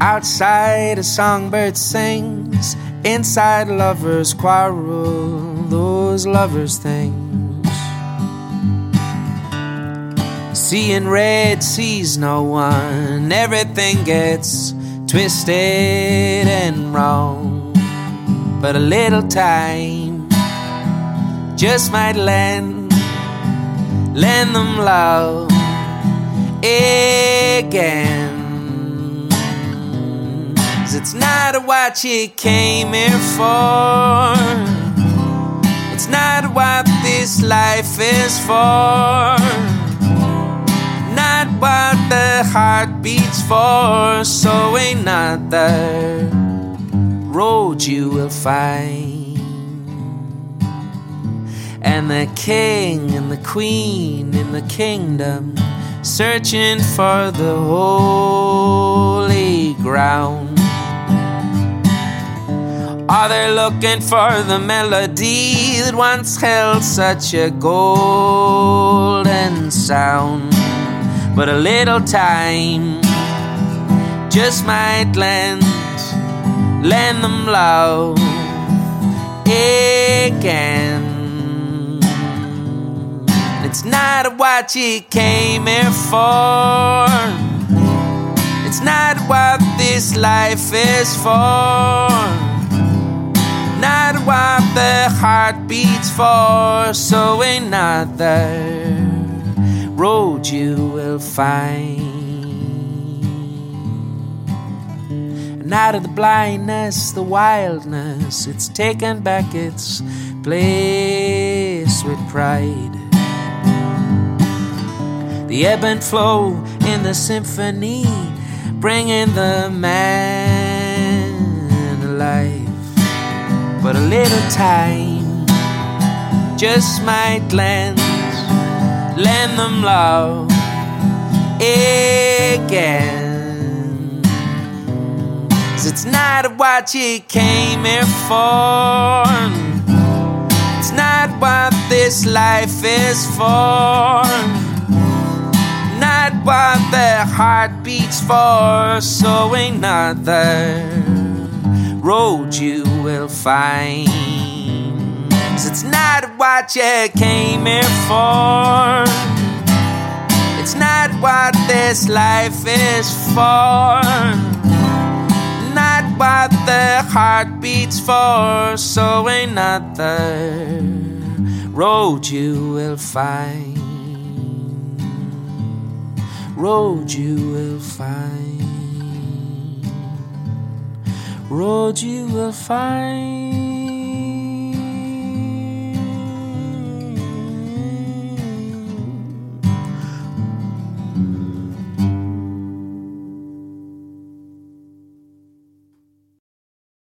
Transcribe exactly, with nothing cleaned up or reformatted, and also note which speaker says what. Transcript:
Speaker 1: Outside a songbird sings, inside lovers quarrel, those lovers' things. Seeing red sees no one, everything gets twisted and wrong. But a little time just might lend, lend them love again. 'Cause it's not what you came here for, it's not what this life is for, not what the heart beats for. So ain't not the road you will find. And the king and the queen in the kingdom searching for the holy ground. Are they looking for the melody that once held such a golden sound? But a little time just might lend, lend them love again. It's not what you came here for, it's not what this life is for, not what the heart beats for. So ain't not the road you will find. And out of the blindness, the wildness, it's taken back its place with pride. The ebb and flow in the symphony, bringing the man alive. But a little time just might lend, lend them love again. 'Cause it's not what you came here for, it's not what this life is for, not what the heart beats for. So ain't not the road you will find. 'Cause it's not what you came here for, it's not what this life is for, not what the heart beats for. So ain't not the road you will find. Road you will find, road you will find.